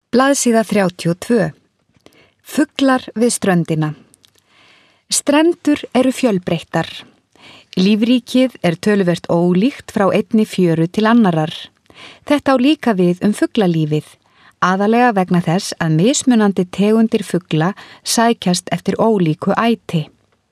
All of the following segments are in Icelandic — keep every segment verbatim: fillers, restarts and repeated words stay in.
Blaðsíða þrjátíu og tvö. Fuglar við ströndina. Strendur eru fjölbreyttar. Lífríkið er töluvert ólíkt frá einni fjöru til annarar. Þetta á líka við um fuglalífið, aðalega vegna þess að mismunandi tegundir fugla sækjast eftir ólíku æti.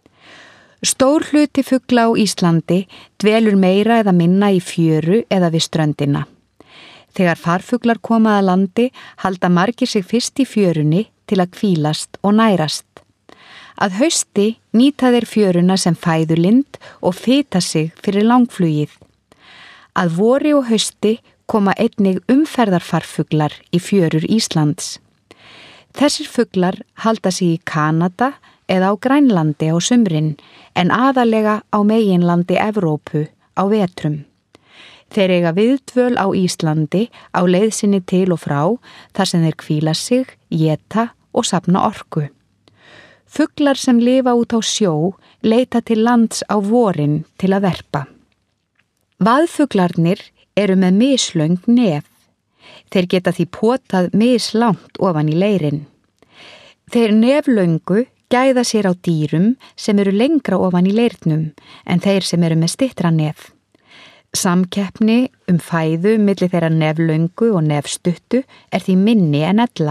Stór hluti fugla á Íslandi dvelur meira eða minna í fjöru eða við ströndina. Þegar farfuglar koma að landi halda margir sig fyrst í fjörunni til að hvílast og nærast. Að hausti nýta þeir fjöruna sem fæðulind og fita sig fyrir langflugið. Að vori og hausti koma einnig umferðarfarfuglar í fjörur Íslands. Þessir fuglar halda sig í Kanada eða á Grænlandi á sumrin en aðalega á meginlandi Evrópu á vetrum. Þeir eiga viðdvöl á Íslandi á leið sinni til og frá þar sem þeir hvíla sig, éta og safna orku. Fuglar sem lifa út á sjó leita til lands á vorin til að verpa. Vaðfuglarnir eru með mislöng nef. Þeir geta því potað mislangt ofan í leirin. Þeir neflöngu gæða sér á dýrum sem eru lengra ofan í leirnum en þeir sem eru með styttra nef. Samkeppni um fæðu milli þeirra neflöngu og nefstuttu er því minni en ella.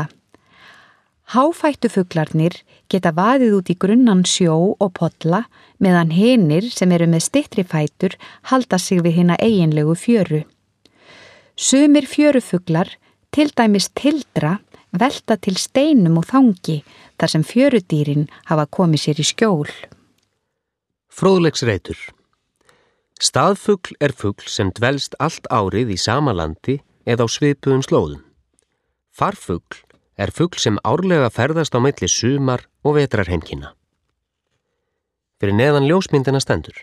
Háfættufuglarnir geta vaðið út í grunnan sjó og polla meðan hinir sem eru með styttri fætur halda sig við hina eiginlegu fjöru. Sumir fjörufuglar, til dæmis tildra, velta til steinum og þangi þar sem fjörudýrin hafa komið sér í skjól. Fróðleiksreitur. Staðfugl er fugl sem dvelst allt árið í sama landi eða á svipuðum slóðum. Farfugl er fugl sem árlega ferðast á milli sumar og vetrarheimkynna. Fyrir neðan ljósmyndina stendur.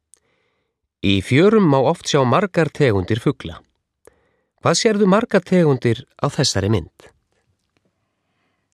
Í fjörum má oft sjá margar tegundir fugla. Hvað sérðu margar tegundir á þessari mynd?